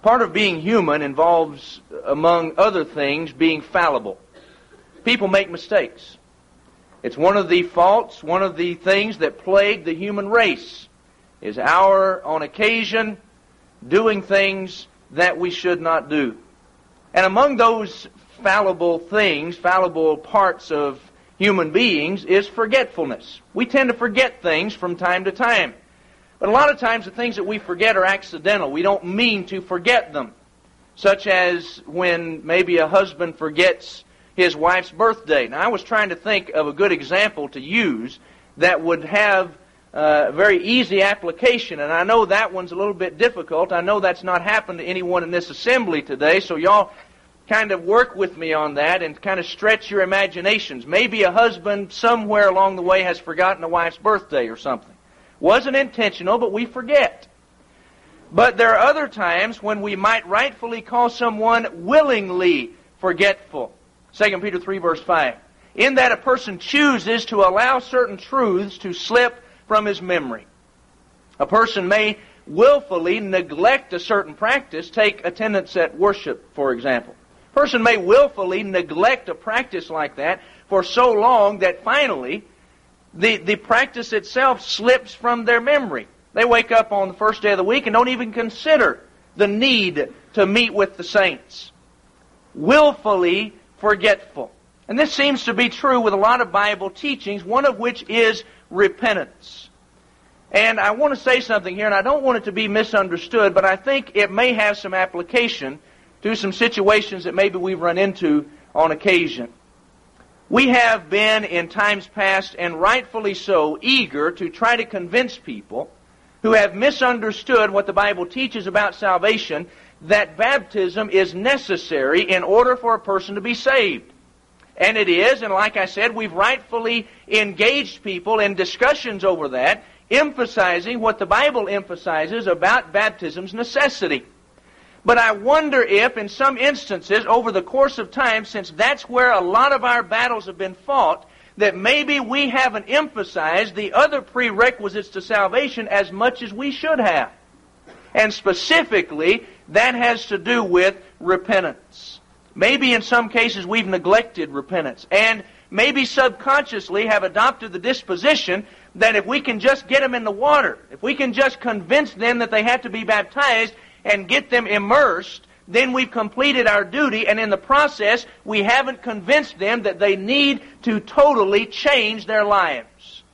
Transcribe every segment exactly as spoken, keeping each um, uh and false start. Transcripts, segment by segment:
Part of being human involves, among other things, being fallible. People make mistakes. It's one of the faults, one of the things that plague the human race, is our, on occasion, doing things that we should not do. And among those fallible things, fallible parts of human beings, is forgetfulness. We tend to forget things from time to time. But a lot of times the things that we forget are accidental. We don't mean to forget them. Such as when maybe a husband forgets his wife's birthday. Now, I was trying to think of a good example to use that would have a very easy application, and I know that one's a little bit difficult. I know that's not happened to anyone in this assembly today, so y'all kind of work with me on that and kind of stretch your imaginations. Maybe a husband somewhere along the way has forgotten a wife's birthday or something. Wasn't intentional, but we forget. But there are other times when we might rightfully call someone willingly forgetful. Second Peter three, verse five. In that a person chooses to allow certain truths to slip from his memory. A person may willfully neglect a certain practice. Take attendance at worship, for example. A person may willfully neglect a practice like that for so long that finally the, the practice itself slips from their memory. They wake up on the first day of the week and don't even consider the need to meet with the saints. Willfully forgetful. And this seems to be true with a lot of Bible teachings, one of which is repentance. And I want to say something here, and I don't want it to be misunderstood, but I think it may have some application to some situations that maybe we've run into on occasion. We have been, in times past, and rightfully so, eager to try to convince people who have misunderstood what the Bible teaches about salvation that baptism is necessary in order for a person to be saved. And it is, and like I said, we've rightfully engaged people in discussions over that, emphasizing what the Bible emphasizes about baptism's necessity. But I wonder if, in some instances, over the course of time, since that's where a lot of our battles have been fought, that maybe we haven't emphasized the other prerequisites to salvation as much as we should have. And specifically, that has to do with repentance. Maybe in some cases we've neglected repentance, and maybe subconsciously have adopted the disposition that if we can just get them in the water, if we can just convince them that they have to be baptized and get them immersed, then we've completed our duty, and in the process we haven't convinced them that they need to totally change their lives.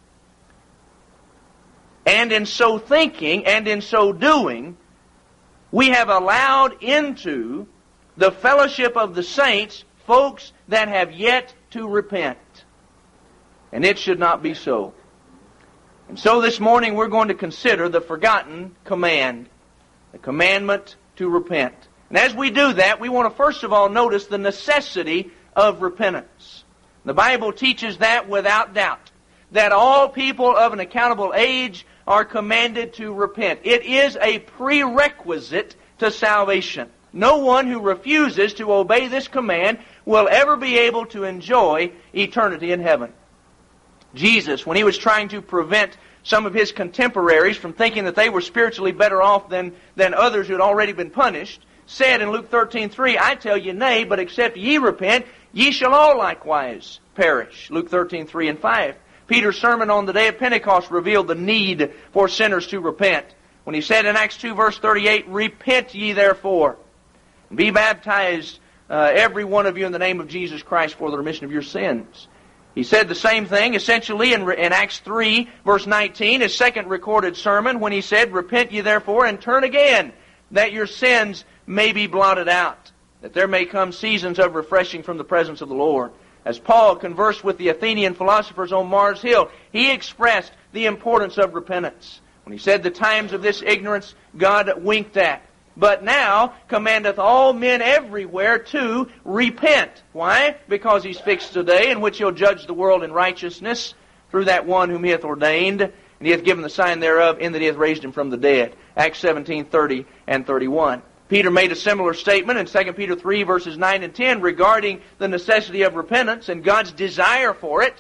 And in so thinking, and in so doing, we have allowed into the fellowship of the saints folks that have yet to repent. And it should not be so. And so this morning we're going to consider the forgotten command, the commandment to repent. And as we do that, we want to first of all notice the necessity of repentance. The Bible teaches that without doubt, that all people of an accountable age are commanded to repent. It is a prerequisite to salvation. No one who refuses to obey this command will ever be able to enjoy eternity in heaven. Jesus, when He was trying to prevent some of His contemporaries from thinking that they were spiritually better off than, than others who had already been punished, said in Luke thirteen three, I tell you, nay, but except ye repent, ye shall all likewise perish. Luke thirteen three and five. Peter's sermon on the day of Pentecost revealed the need for sinners to repent. When he said in Acts two verse thirty-eight, repent ye therefore, and be baptized, uh, every one of you, in the name of Jesus Christ for the remission of your sins. He said the same thing essentially in, in Acts three verse nineteen, his second recorded sermon, when he said, repent ye therefore and turn again, that your sins may be blotted out, that there may come seasons of refreshing from the presence of the Lord. As Paul conversed with the Athenian philosophers on Mars Hill, he expressed the importance of repentance. When he said, the times of this ignorance God winked at, but now commandeth all men everywhere to repent. Why? Because He's fixed a day in which He'll judge the world in righteousness through that one whom He hath ordained, and He hath given the sign thereof in that He hath raised Him from the dead. Acts seventeen thirty and thirty-one. Peter made a similar statement in Second Peter three verses nine and ten regarding the necessity of repentance and God's desire for it,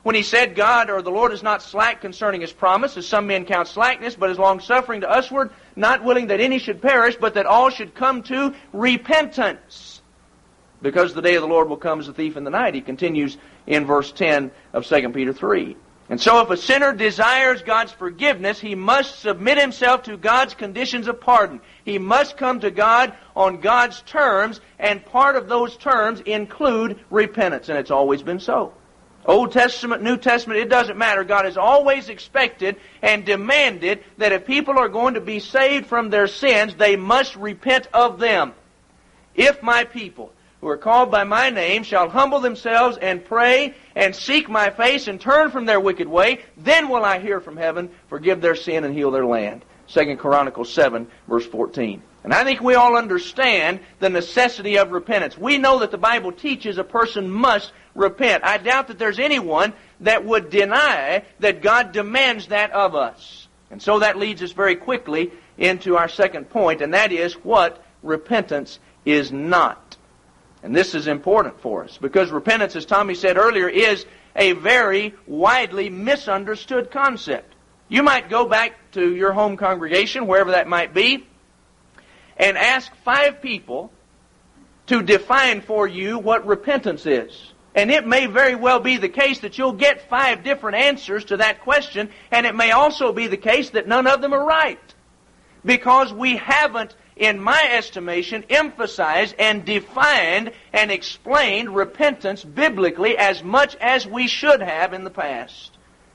when he said, God or the Lord is not slack concerning his promise, as some men count slackness, but is long-suffering to usward, not willing that any should perish, but that all should come to repentance. Because the day of the Lord will come as a thief in the night. He continues in verse ten of Second Peter three. And so if a sinner desires God's forgiveness, he must submit himself to God's conditions of pardon. He must come to God on God's terms, and part of those terms include repentance, and it's always been so. Old Testament, New Testament, it doesn't matter. God has always expected and demanded that if people are going to be saved from their sins, they must repent of them. If my people, who are called by my name, shall humble themselves and pray and seek my face and turn from their wicked way, then will I hear from heaven, forgive their sin, and heal their land. Second Chronicles seven, verse fourteen. And I think we all understand the necessity of repentance. We know that the Bible teaches a person must repent. I doubt that there's anyone that would deny that God demands that of us. And so that leads us very quickly into our second point, and that is what repentance is not. And this is important for us, because repentance, as Tommy said earlier, is a very widely misunderstood concept. You might go back to your home congregation, wherever that might be, and ask five people to define for you what repentance is. And it may very well be the case that you'll get five different answers to that question, and it may also be the case that none of them are right. Because we haven't, in my estimation, emphasized and defined and explained repentance biblically as much as we should have in the past.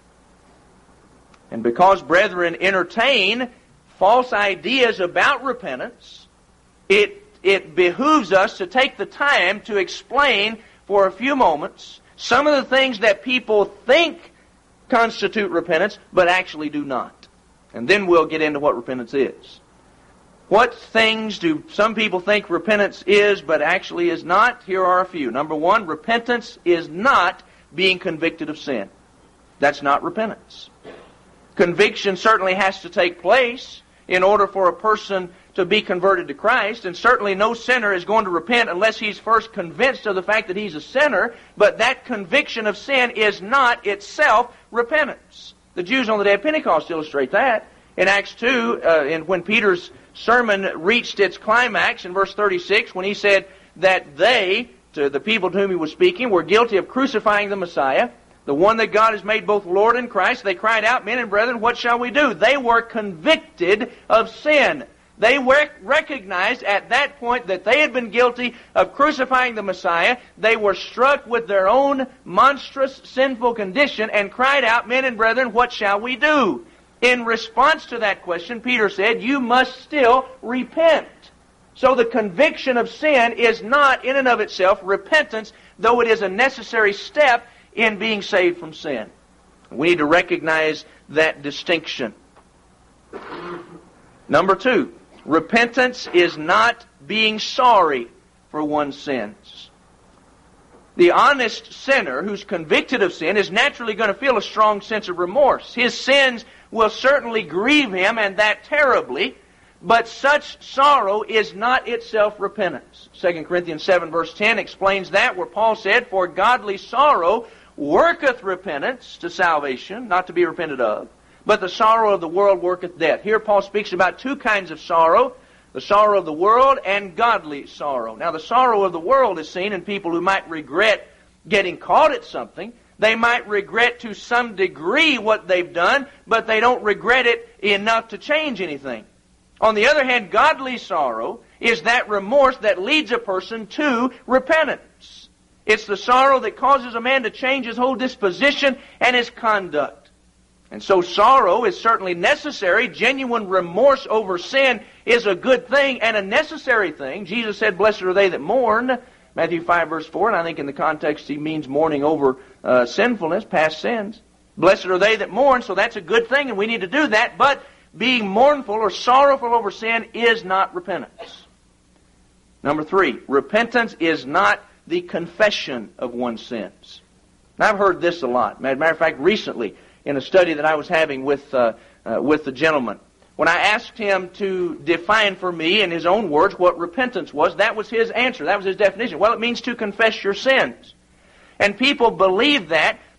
And because brethren entertain false ideas about repentance, it, it behooves us to take the time to explain for a few moments some of the things that people think constitute repentance, but actually do not. And then we'll get into what repentance is. What things do some people think repentance is, but actually is not? Here are a few. Number one, repentance is not being convicted of sin. That's not repentance. Conviction certainly has to take place in order for a person to be converted to Christ, and certainly no sinner is going to repent unless he's first convinced of the fact that he's a sinner, but that conviction of sin is not itself repentance. The Jews on the day of Pentecost illustrate that. In Acts two, uh, in, when Peter's sermon reached its climax in verse thirty-six, when he said that they, to the people to whom he was speaking, were guilty of crucifying the Messiah, the one that God has made both Lord and Christ, they cried out, men and brethren, what shall we do? They were convicted of sin. They recognized at that point that they had been guilty of crucifying the Messiah. They were struck with their own monstrous sinful condition and cried out, men and brethren, what shall we do? In response to that question, Peter said, you must still repent. So the conviction of sin is not in and of itself repentance, though it is a necessary step in being saved from sin. We need to recognize that distinction. Number two, repentance is not being sorry for one's sins. The honest sinner who's convicted of sin is naturally going to feel a strong sense of remorse. His sins will certainly grieve him, and that terribly, but such sorrow is not itself repentance. Second Corinthians seven verse ten explains that, where Paul said, for godly sorrow worketh repentance to salvation, not to be repented of, but the sorrow of the world worketh death. Here Paul speaks about two kinds of sorrow, the sorrow of the world and godly sorrow. Now the sorrow of the world is seen in people who might regret getting caught at something. They might regret to some degree what they've done, but they don't regret it enough to change anything. On the other hand, godly sorrow is that remorse that leads a person to repentance. It's the sorrow that causes a man to change his whole disposition and his conduct. And so sorrow is certainly necessary. Genuine remorse over sin is a good thing and a necessary thing. Jesus said, blessed are they that mourn, Matthew five verse four, and I think in the context he means mourning over uh, sinfulness, past sins. Blessed are they that mourn, so that's a good thing, and we need to do that, but being mournful or sorrowful over sin is not repentance. Number three, repentance is not the confession of one's sins. Now, I've heard this a lot. As a matter of fact, recently, in a study that I was having with uh, uh, with the gentleman, when I asked him to define for me, in his own words, what repentance was, that was his answer. That was his definition. Well, it means to confess your sins. And people believe that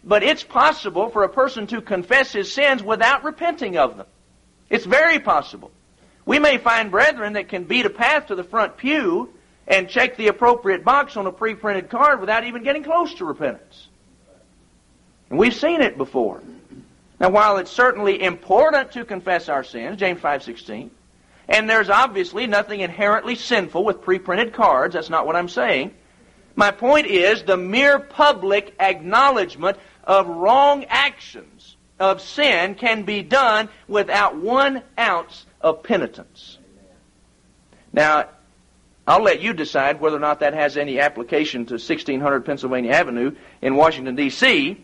but it's possible for a person to confess his sins without repenting of them. It's very possible. We may find brethren that can beat a path to the front pew and check the appropriate box on a pre-printed card without even getting close to repentance. And we've seen it before. Now, while it's certainly important to confess our sins, James five sixteen, and there's obviously nothing inherently sinful with pre-printed cards, that's not what I'm saying. My point is the mere public acknowledgement of wrong actions of sin can be done without one ounce of penitence. Now, I'll let you decide whether or not that has any application to sixteen hundred Pennsylvania Avenue in Washington, D C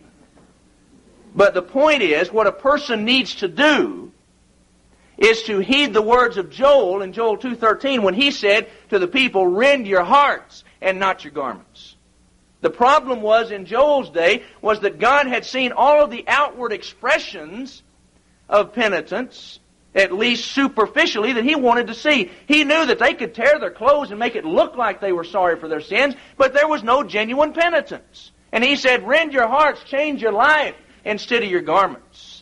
But the point is, what a person needs to do is to heed the words of Joel in Joel two thirteen when he said to the people, "Rend your hearts and not your garments." The problem was in Joel's day was that God had seen all of the outward expressions of penitence, at least superficially, that He wanted to see. He knew that they could tear their clothes and make it look like they were sorry for their sins, but there was no genuine penitence. And He said, "Rend your hearts, change your life instead of your garments."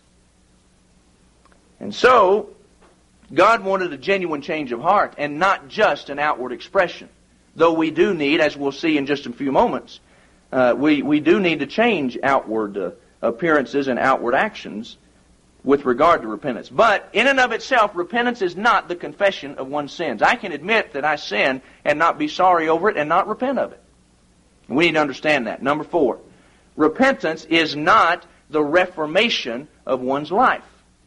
And so, God wanted a genuine change of heart and not just an outward expression. Though we do need, as we'll see in just a few moments, uh, we, we do need to change outward uh, appearances and outward actions with regard to repentance. But in and of itself, repentance is not the confession of one's sins. I can admit that I sin and not be sorry over it and not repent of it. We need to understand that. Number four, repentance is not the reformation of one's life.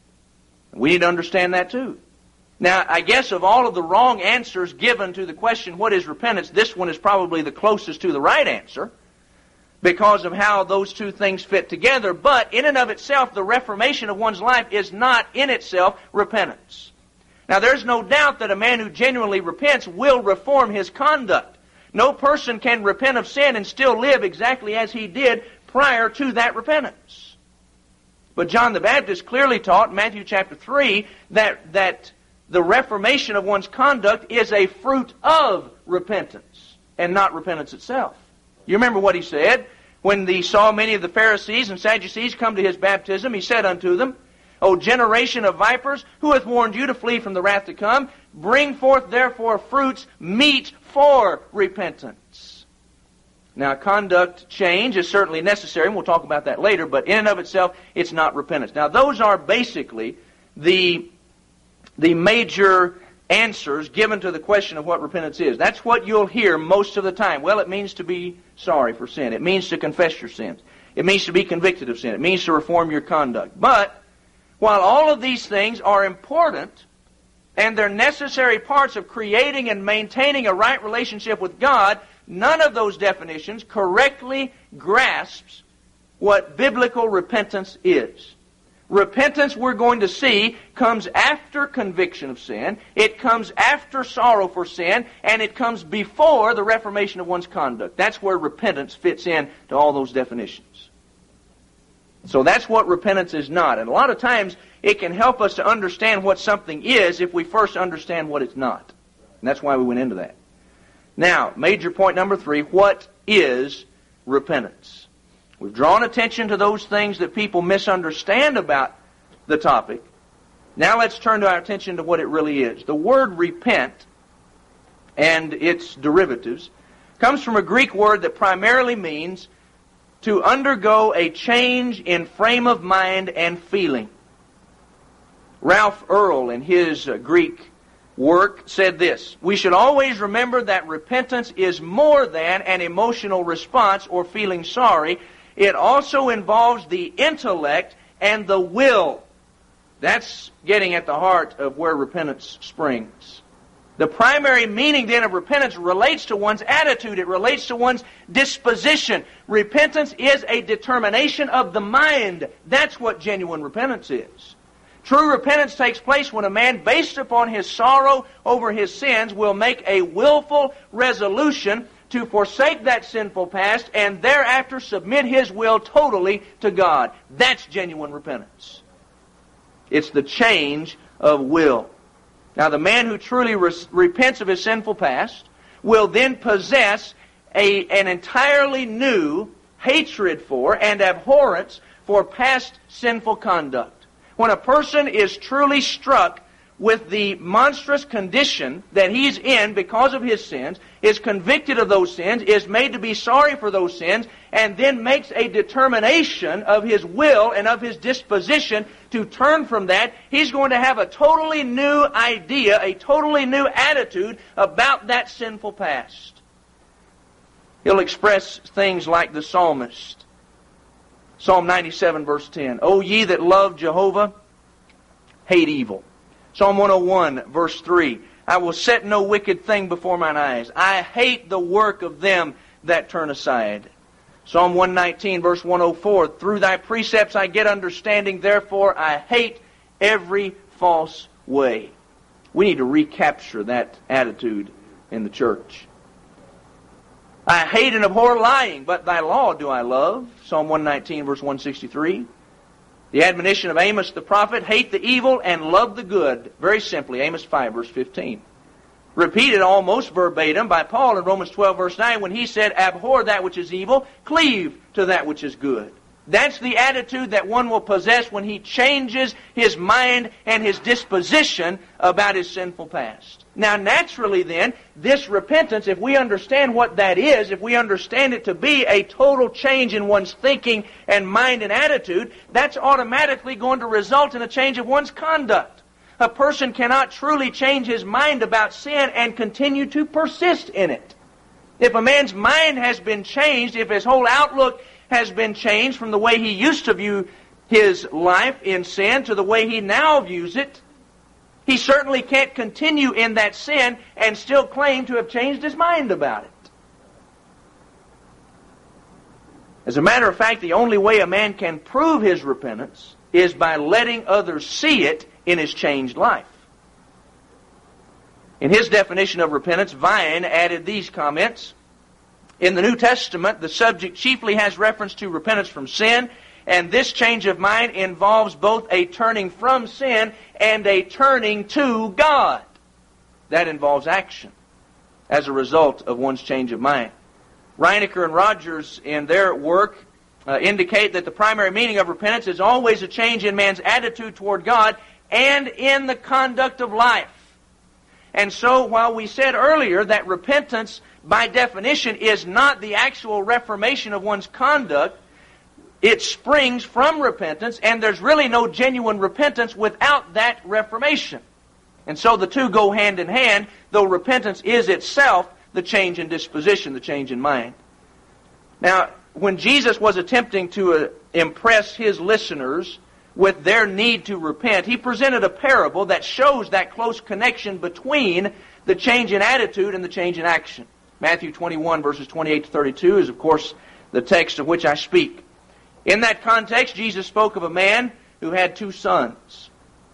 We need to understand that too. Now, I guess of all of the wrong answers given to the question, what is repentance, this one is probably the closest to the right answer because of how those two things fit together. But in and of itself, the reformation of one's life is not in itself repentance. Now, there's no doubt that a man who genuinely repents will reform his conduct. No person can repent of sin and still live exactly as he did prior to that repentance. But John the Baptist clearly taught in Matthew chapter three that, that the reformation of one's conduct is a fruit of repentance and not repentance itself. You remember what he said? When he saw many of the Pharisees and Sadducees come to his baptism, he said unto them, "O generation of vipers, who hath warned you to flee from the wrath to come? Bring forth therefore fruits meet for repentance." Now, conduct change is certainly necessary, and we'll talk about that later, but in and of itself, it's not repentance. Now, those are basically the, the major answers given to the question of what repentance is. That's what you'll hear most of the time. Well, it means to be sorry for sin. It means to confess your sins. It means to be convicted of sin. It means to reform your conduct. But while all of these things are important and they're necessary parts of creating and maintaining a right relationship with God, none of those definitions correctly grasps what biblical repentance is. Repentance, we're going to see, comes after conviction of sin, it comes after sorrow for sin, and it comes before the reformation of one's conduct. That's where repentance fits in to all those definitions. So that's what repentance is not. And a lot of times, it can help us to understand what something is if we first understand what it's not. And that's why we went into that. Now, major point number three, what is repentance? We've drawn attention to those things that people misunderstand about the topic. Now let's turn to our attention to what it really is. The word repent and its derivatives comes from a Greek word that primarily means to undergo a change in frame of mind and feeling. Ralph Earl, in his uh, Greek work, said this: "We should always remember that repentance is more than an emotional response or feeling sorry. It also involves the intellect and the will." That's getting at the heart of where repentance springs. The primary meaning then of repentance relates to one's attitude. It relates to one's disposition. Repentance is a determination of the mind. That's what genuine repentance is. True repentance takes place when a man, based upon his sorrow over his sins, will make a willful resolution to forsake that sinful past and thereafter submit his will totally to God. That's genuine repentance. It's the change of will. Now, the man who truly re- repents of his sinful past will then possess a, an entirely new hatred for and abhorrence for past sinful conduct. When a person is truly struck with the monstrous condition that he's in because of his sins, is convicted of those sins, is made to be sorry for those sins, and then makes a determination of his will and of his disposition to turn from that, he's going to have a totally new idea, a totally new attitude about that sinful past. He'll express things like the psalmist. Psalm ninety-seven, verse ten. O ye that love Jehovah, hate evil. Psalm one oh one, verse three. I will set no wicked thing before mine eyes. I hate the work of them that turn aside. Psalm one nineteen, verse one oh four. Through thy precepts I get understanding, therefore I hate every false way. We need to recapture that attitude in the church. I hate and abhor lying, but thy law do I love. Psalm one nineteen, verse one sixty-three. The admonition of Amos the prophet, hate the evil and love the good. Very simply, Amos five, verse fifteen. Repeated almost verbatim by Paul in Romans twelve, verse nine, when he said, abhor that which is evil, cleave to that which is good. That's the attitude that one will possess when he changes his mind and his disposition about his sinful past. Now, naturally then, this repentance, if we understand what that is, if we understand it to be a total change in one's thinking and mind and attitude, that's automatically going to result in a change of one's conduct. A person cannot truly change his mind about sin and continue to persist in it. If a man's mind has been changed, if his whole outlook has been changed from the way he used to view his life in sin to the way he now views it, he certainly can't continue in that sin and still claim to have changed his mind about it. As a matter of fact, the only way a man can prove his repentance is by letting others see it in his changed life. In his definition of repentance, Vine added these comments. In the New Testament, the subject chiefly has reference to repentance from sin, and this change of mind involves both a turning from sin and a turning to God. That involves action as a result of one's change of mind. Reinecker and Rogers, in their work, uh, indicate that the primary meaning of repentance is always a change in man's attitude toward God and in the conduct of life. And so, while we said earlier that repentance, by definition, is not the actual reformation of one's conduct, it springs from repentance, and there's really no genuine repentance without that reformation. And so the two go hand in hand, though repentance is itself the change in disposition, the change in mind. Now, when Jesus was attempting to uh, impress his listeners with their need to repent, he presented a parable that shows that close connection between the change in attitude and the change in action. Matthew twenty-one, verses twenty-eight to thirty-two is, of course, the text of which I speak. In that context, Jesus spoke of a man who had two sons.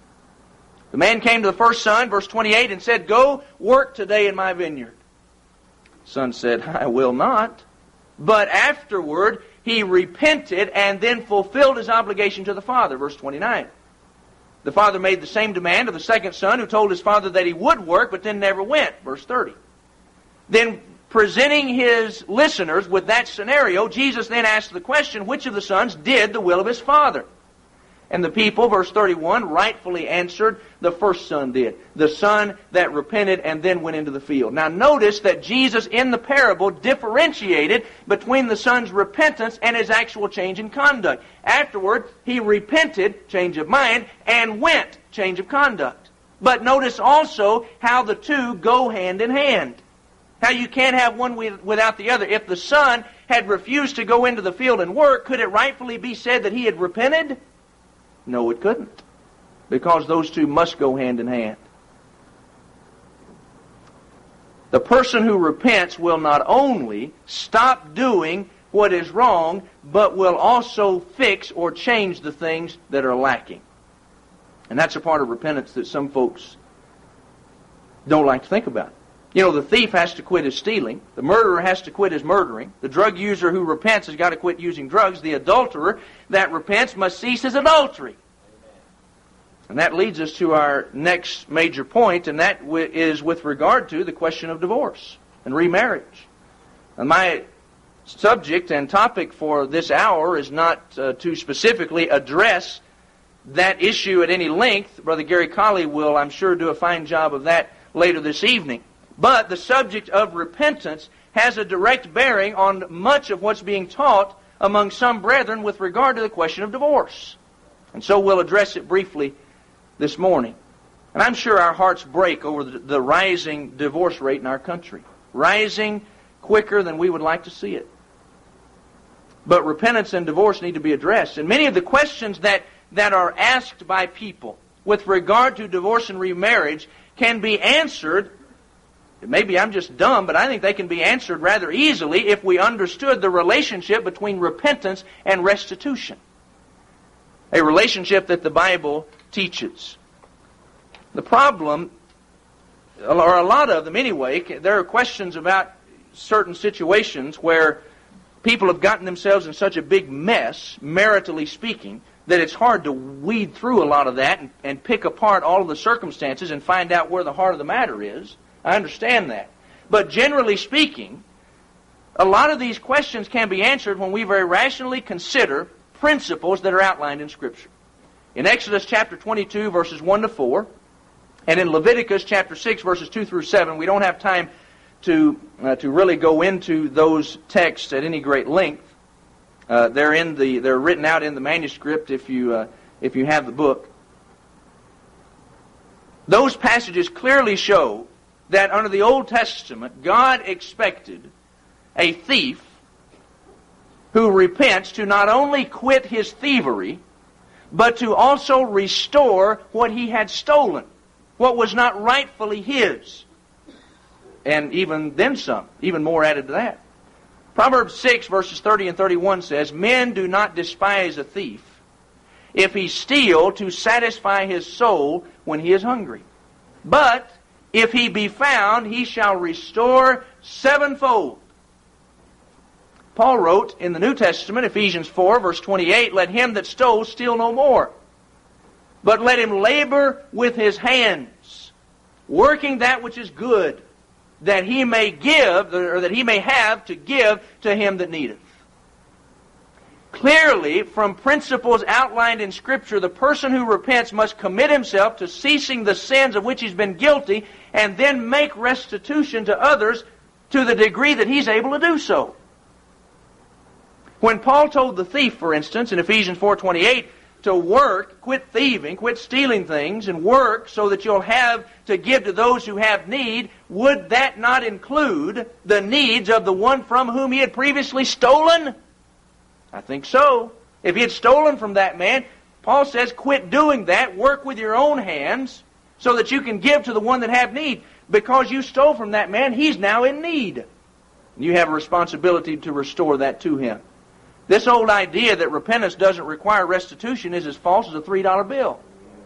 The man came to the first son, verse twenty-eight, and said, go work today in my vineyard. The son said, I will not. But afterward, he repented and then fulfilled his obligation to the father, verse twenty-nine. The father made the same demand of the second son, who told his father that he would work, but then never went, verse thirty. Then, presenting his listeners with that scenario, Jesus then asked the question, which of the sons did the will of his father? And the people, verse thirty-one, rightfully answered, the first son did. The son that repented and then went into the field. Now notice that Jesus in the parable differentiated between the son's repentance and his actual change in conduct. Afterward, he repented, change of mind, and went, change of conduct. But notice also how the two go hand in hand. How you can't have one without the other. If the son had refused to go into the field and work, could it rightfully be said that he had repented? No, it couldn't. Because those two must go hand in hand. The person who repents will not only stop doing what is wrong, but will also fix or change the things that are lacking. And that's a part of repentance that some folks don't like to think about. You know, the thief has to quit his stealing. The murderer has to quit his murdering. The drug user who repents has got to quit using drugs. The adulterer that repents must cease his adultery. And that leads us to our next major point, and that is with regard to the question of divorce and remarriage. And my subject and topic for this hour is not uh, to specifically address that issue at any length. Brother Gary Colley will, I'm sure, do a fine job of that later this evening. But the subject of repentance has a direct bearing on much of what's being taught among some brethren with regard to the question of divorce. And so we'll address it briefly this morning. And I'm sure our hearts break over the, the rising divorce rate in our country. Rising quicker than we would like to see it. But repentance and divorce need to be addressed. And many of the questions that, that are asked by people with regard to divorce and remarriage can be answered. Maybe I'm just dumb, but I think they can be answered rather easily if we understood the relationship between repentance and restitution. A relationship that the Bible teaches. The problem, or a lot of them anyway, there are questions about certain situations where people have gotten themselves in such a big mess, maritally speaking, that it's hard to weed through a lot of that and, and pick apart all of the circumstances and find out where the heart of the matter is. I understand that. But generally speaking, a lot of these questions can be answered when we very rationally consider principles that are outlined in Scripture. In Exodus chapter twenty-two, verses one to four, and in Leviticus chapter six, verses two through seven, we don't have time to uh, to really go into those texts at any great length. Uh, they're in the they're written out in the manuscript if you uh, if you have the book. Those passages clearly show that under the Old Testament, God expected a thief who repents to not only quit his thievery, but to also restore what he had stolen, what was not rightfully his. And even then some, even more added to that. Proverbs six, verses thirty and thirty-one says, "Men do not despise a thief if he steal to satisfy his soul when he is hungry. But if he be found, he shall restore sevenfold." Paul wrote in the New Testament, Ephesians four, verse twenty-eight, "Let him that stole steal no more, but let him labor with his hands, working that which is good, that he may give, or that he may have to give to him that needeth." Clearly, from principles outlined in Scripture, the person who repents must commit himself to ceasing the sins of which he's been guilty, and then make restitution to others to the degree that he's able to do so. When Paul told the thief, for instance, in Ephesians four twenty-eight, to work, quit thieving, quit stealing things, and work so that you'll have to give to those who have need, would that not include the needs of the one from whom he had previously stolen? I think so. If he had stolen from that man, Paul says, quit doing that, work with your own hands, so that you can give to the one that have need. Because you stole from that man, he's now in need. You have a responsibility to restore that to him. This old idea that repentance doesn't require restitution is as false as a three dollar bill.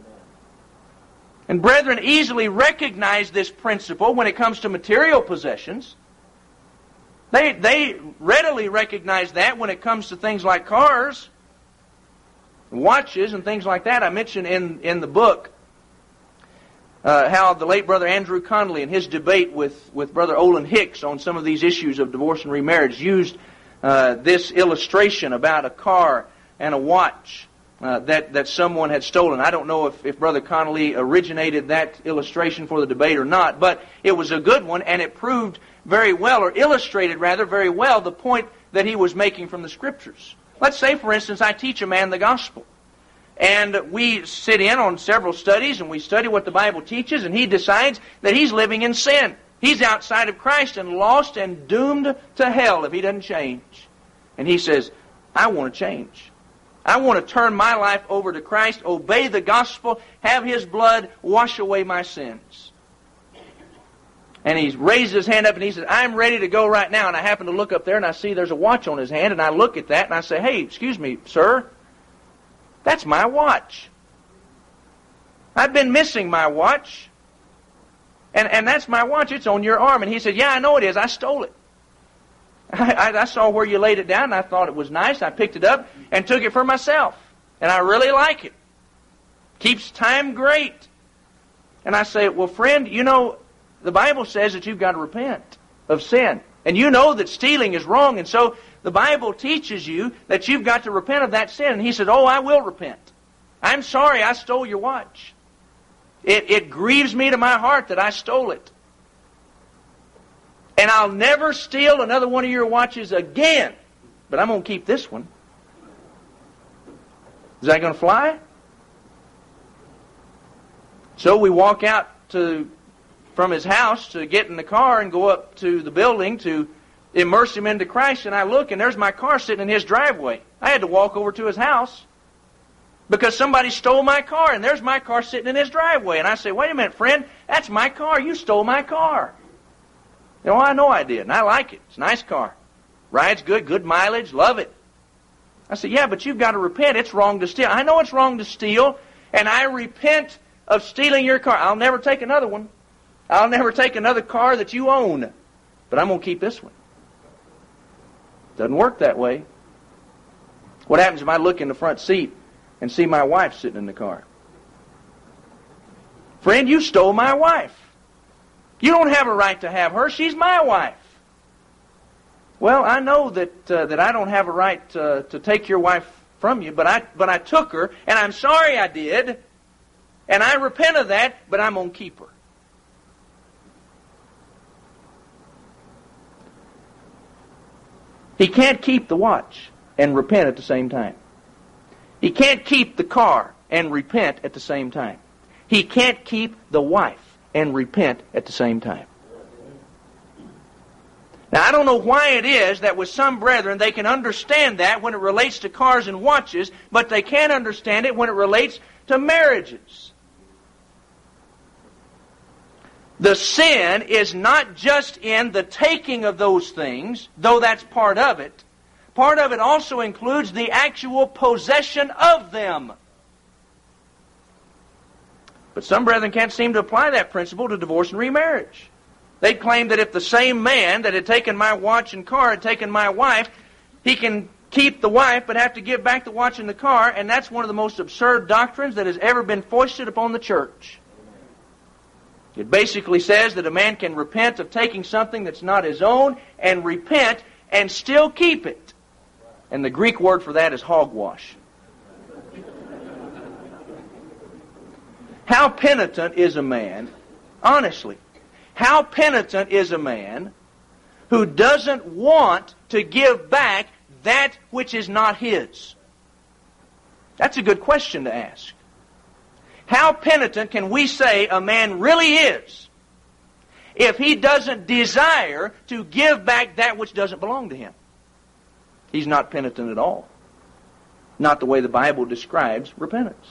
And brethren easily recognize this principle when it comes to material possessions. They, they readily recognize that when it comes to things like cars, watches, and things like that. I mentioned in, in the book uh, how the late Brother Andrew Connolly, in his debate with, with Brother Olin Hicks on some of these issues of divorce and remarriage, used uh, this illustration about a car and a watch uh, that, that someone had stolen. I don't know if, if Brother Connolly originated that illustration for the debate or not, but it was a good one, and it proved very well, or illustrated rather very well, the point that he was making from the Scriptures. Let's say, for instance, I teach a man the gospel. And we sit in on several studies and we study what the Bible teaches, and he decides that he's living in sin. He's outside of Christ and lost and doomed to hell if he doesn't change. And he says, I want to change. I want to turn my life over to Christ, obey the gospel, have His blood wash away my sins. And he raises his hand up and he says, I'm ready to go right now. And I happen to look up there and I see there's a watch on his hand, and I look at that and I say, hey, excuse me, sir, that's my watch. I've been missing my watch. And, and that's my watch. It's on your arm. And he said, yeah, I know it is. I stole it. I, I, I saw where you laid it down and I thought it was nice. I picked it up and took it for myself. And I really like it. Keeps time great. And I say, well, friend, you know, the Bible says that you've got to repent of sin. And you know that stealing is wrong. And so the Bible teaches you that you've got to repent of that sin. And he said, oh, I will repent. I'm sorry I stole your watch. It, it grieves me to my heart that I stole it. And I'll never steal another one of your watches again. But I'm going to keep this one. Is that going to fly? So we walk out to from his house to get in the car and go up to the building to immerse him into Christ. And I look, and there's my car sitting in his driveway. I had to walk over to his house because somebody stole my car, and there's my car sitting in his driveway. And I say, wait a minute, friend, that's my car. You stole my car. You know, I know I did, and I like it. It's a nice car. Rides good, good mileage, love it. I said, yeah, but you've got to repent. It's wrong to steal. I know it's wrong to steal, and I repent of stealing your car. I'll never take another one. I'll never take another car that you own. But I'm going to keep this one. Doesn't work that way. What happens if I look in the front seat and see my wife sitting in the car? Friend, you stole my wife. You don't have a right to have her. She's my wife. Well, I know that uh, that I don't have a right uh, to take your wife from you, but I but I took her, and I'm sorry I did, and I repent of that, but I'm going to keep her. He can't keep the watch and repent at the same time. He can't keep the car and repent at the same time. He can't keep the wife and repent at the same time. Now, I don't know why it is that with some brethren they can understand that when it relates to cars and watches, but they can't understand it when it relates to marriages. The sin is not just in the taking of those things, though that's part of it. Part of it also includes the actual possession of them. But some brethren can't seem to apply that principle to divorce and remarriage. They claim that if the same man that had taken my watch and car had taken my wife, he can keep the wife but have to give back the watch and the car, and that's one of the most absurd doctrines that has ever been foisted upon the church. It basically says that a man can repent of taking something that's not his own and repent and still keep it. And the Greek word for that is hogwash. How penitent is a man, honestly, how penitent is a man who doesn't want to give back that which is not his? That's a good question to ask. How penitent can we say a man really is if he doesn't desire to give back that which doesn't belong to him? He's not penitent at all. Not the way the Bible describes repentance.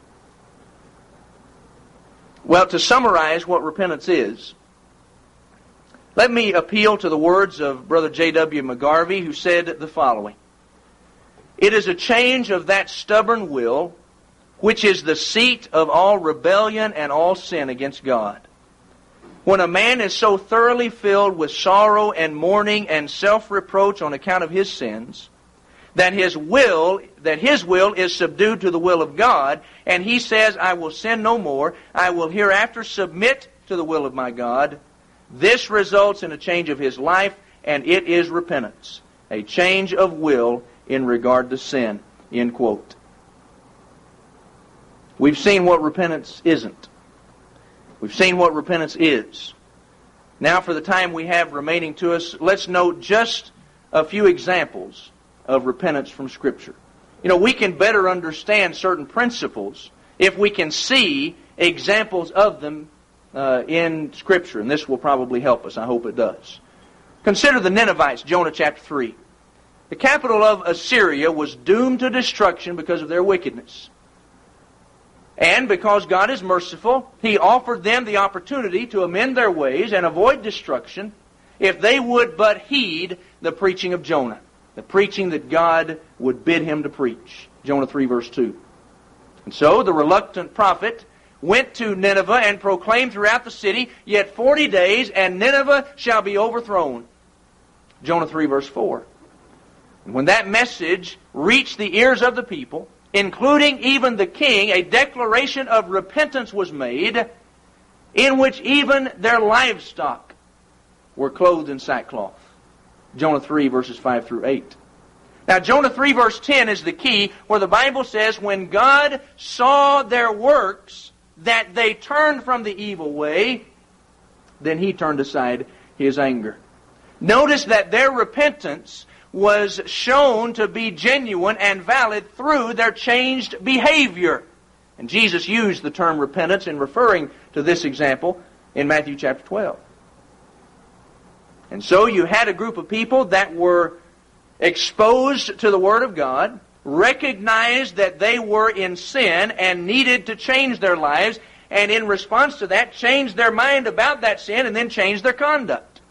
Well, to summarize what repentance is, let me appeal to the words of Brother J W McGarvey, who said the following. It is a change of that stubborn will which is the seat of all rebellion and all sin against God. When a man is so thoroughly filled with sorrow and mourning and self-reproach on account of his sins, that his will, that his will is subdued to the will of God, and he says, I will sin no more, I will hereafter submit to the will of my God, this results in a change of his life, and it is repentance. A change of will in regard to sin. End quote. We've seen what repentance isn't. We've seen what repentance is. Now, for the time we have remaining to us, let's note just a few examples of repentance from Scripture. You know, we can better understand certain principles if we can see examples of them uh, in Scripture, and this will probably help us. I hope it does. Consider the Ninevites, Jonah chapter three. The capital of Assyria was doomed to destruction because of their wickedness. And because God is merciful, He offered them the opportunity to amend their ways and avoid destruction if they would but heed the preaching of Jonah. The preaching that God would bid him to preach. Jonah three verse two. And so the reluctant prophet went to Nineveh and proclaimed throughout the city, yet forty days and Nineveh shall be overthrown. Jonah three verse four. And when that message reached the ears of the people, including even the king, a declaration of repentance was made in which even their livestock were clothed in sackcloth. Jonah three, verses five through eight. Now, Jonah three, verse ten is the key, where the Bible says, when God saw their works, that they turned from the evil way, then He turned aside His anger. Notice that their repentance was shown to be genuine and valid through their changed behavior. And Jesus used the term repentance in referring to this example in Matthew chapter twelve. And so you had a group of people that were exposed to the Word of God, recognized that they were in sin and needed to change their lives, and in response to that, changed their mind about that sin and then changed their conduct.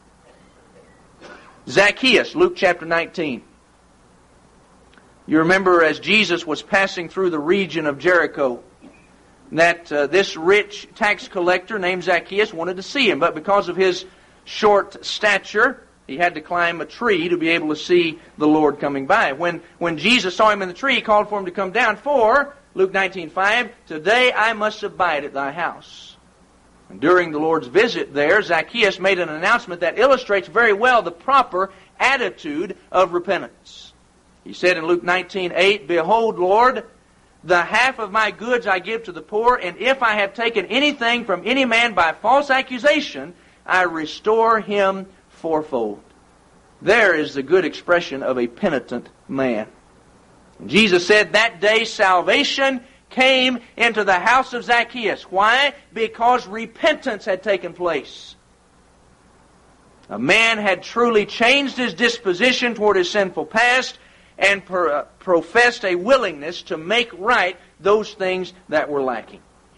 Zacchaeus, Luke chapter nineteen. You remember as Jesus was passing through the region of Jericho, that uh, this rich tax collector named Zacchaeus wanted to see Him, but because of his short stature, he had to climb a tree to be able to see the Lord coming by. When, when Jesus saw him in the tree, He called for him to come down, for, Luke nineteen five, today I must abide at thy house. And during the Lord's visit there, Zacchaeus made an announcement that illustrates very well the proper attitude of repentance. He said in Luke nineteen eight, Behold, Lord, the half of my goods I give to the poor, and if I have taken anything from any man by false accusation, I restore him fourfold. There is the good expression of a penitent man. And Jesus said that day salvation came into the house of Zacchaeus. Why? Because repentance had taken place. A man had truly changed his disposition toward his sinful past and per, uh, professed a willingness to make right those things that were lacking.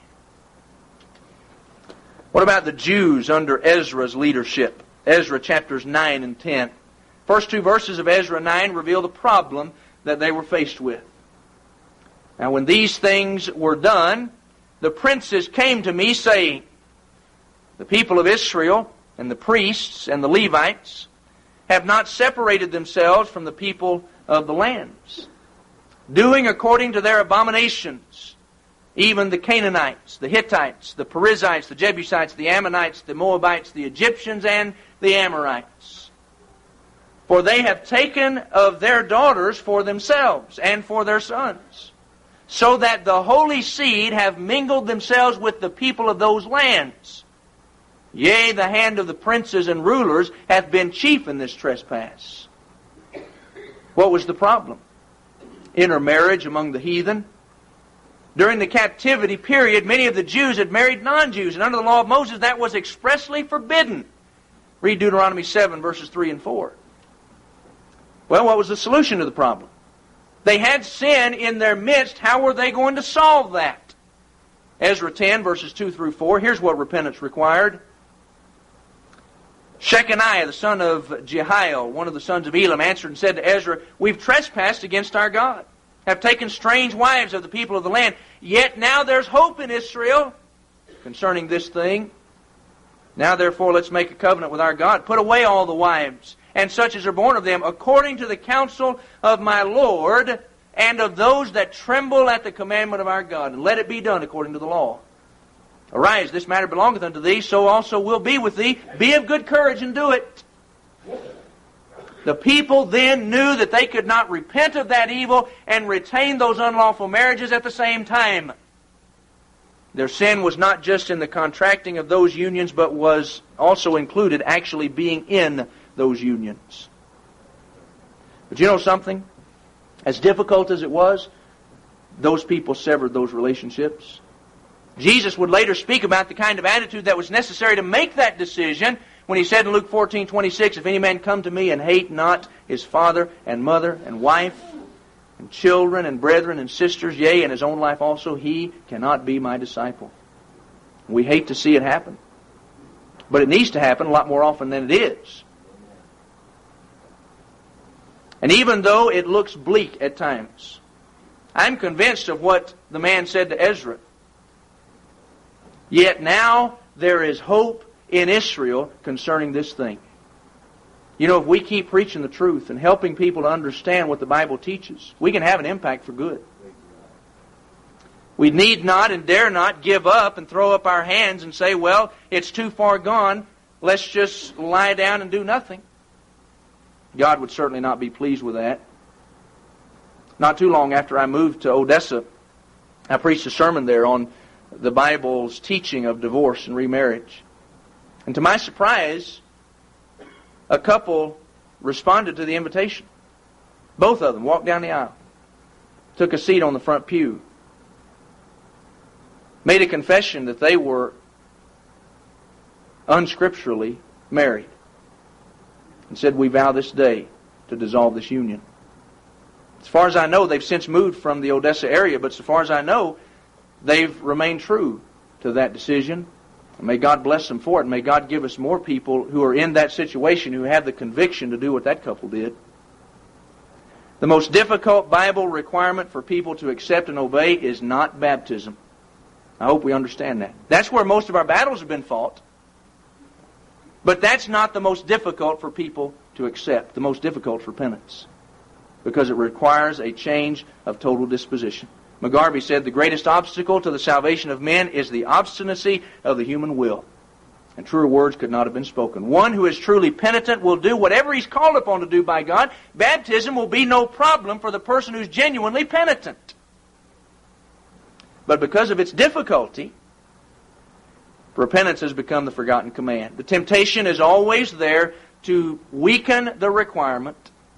What about the Jews under Ezra's leadership? Ezra chapters nine and ten. First two verses of Ezra nine reveal the problem that they were faced with. Now when these things were done, the princes came to me saying, the people of Israel and the priests and the Levites have not separated themselves from the people of the lands, doing according to their abominations, even the Canaanites, the Hittites, the Perizzites, the Jebusites, the Ammonites, the Moabites, the Egyptians, and the Amorites. For they have taken of their daughters for themselves and for their sons, so that the holy seed have mingled themselves with the people of those lands. Yea, the hand of the princes and rulers hath been chief in this trespass. What was the problem? Intermarriage among the heathen. During the captivity period, many of the Jews had married non-Jews, and under the law of Moses that was expressly forbidden. Read Deuteronomy seven, verses three and four. Well, what was the solution to the problem? They had sin in their midst. How were they going to solve that? Ezra ten, verses two through four. Here's what repentance required. Shechaniah, the son of Jehiel, one of the sons of Elam, answered and said to Ezra, We've trespassed against our God, have taken strange wives of the people of the land. Yet now there's hope in Israel concerning this thing. Now therefore let's make a covenant with our God. Put away all the wives, and such as are born of them, according to the counsel of my Lord, and of those that tremble at the commandment of our God. And let it be done according to the law. Arise, this matter belongeth unto thee, so also will be with thee. Be of good courage and do it. The people then knew that they could not repent of that evil and retain those unlawful marriages at the same time. Their sin was not just in the contracting of those unions, but was also included actually being in those unions. But you know something? As difficult as it was, those people severed those relationships. Jesus would later speak about the kind of attitude that was necessary to make that decision when He said in Luke fourteen twenty-six, If any man come to me and hate not his father and mother and wife and children and brethren and sisters, yea, and his own life also, he cannot be my disciple. We hate to see it happen. But it needs to happen a lot more often than it is. And even though it looks bleak at times, I'm convinced of what the man said to Ezra. Yet now there is hope in Israel concerning this thing. You know, if we keep preaching the truth and helping people to understand what the Bible teaches, we can have an impact for good. We need not and dare not give up and throw up our hands and say, well, it's too far gone, let's just lie down and do nothing. God would certainly not be pleased with that. Not too long after I moved to Odessa, I preached a sermon there on the Bible's teaching of divorce and remarriage. And to my surprise, a couple responded to the invitation. Both of them walked down the aisle, took a seat on the front pew, made a confession that they were unscripturally married, and said, "We vow this day to dissolve this union." As far as I know, they've since moved from the Odessa area, but so far as I know, they've remained true to that decision. And may God bless them for it, and may God give us more people who are in that situation who have the conviction to do what that couple did. The most difficult Bible requirement for people to accept and obey is not baptism. I hope we understand that. That's where most of our battles have been fought. But that's not the most difficult for people to accept. The most difficult for penance. Because it requires a change of total disposition. McGarvey said, the greatest obstacle to the salvation of men is the obstinacy of the human will. And truer words could not have been spoken. One who is truly penitent will do whatever he's called upon to do by God. Baptism will be no problem for the person who's genuinely penitent. But because of its difficulty, repentance has become the forgotten command. The temptation is always there to weaken the requirement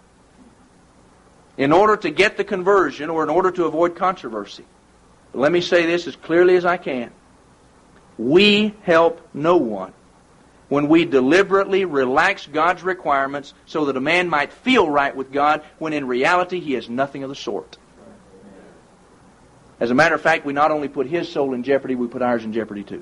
in order to get the conversion or in order to avoid controversy. But let me say this as clearly as I can. We help no one when we deliberately relax God's requirements so that a man might feel right with God when in reality he is nothing of the sort. As a matter of fact, we not only put his soul in jeopardy, we put ours in jeopardy too.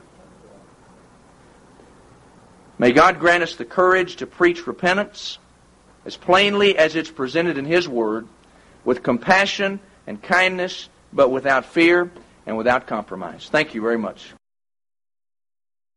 May God grant us the courage to preach repentance as plainly as it's presented in His Word, with compassion and kindness, but without fear and without compromise. Thank you very much.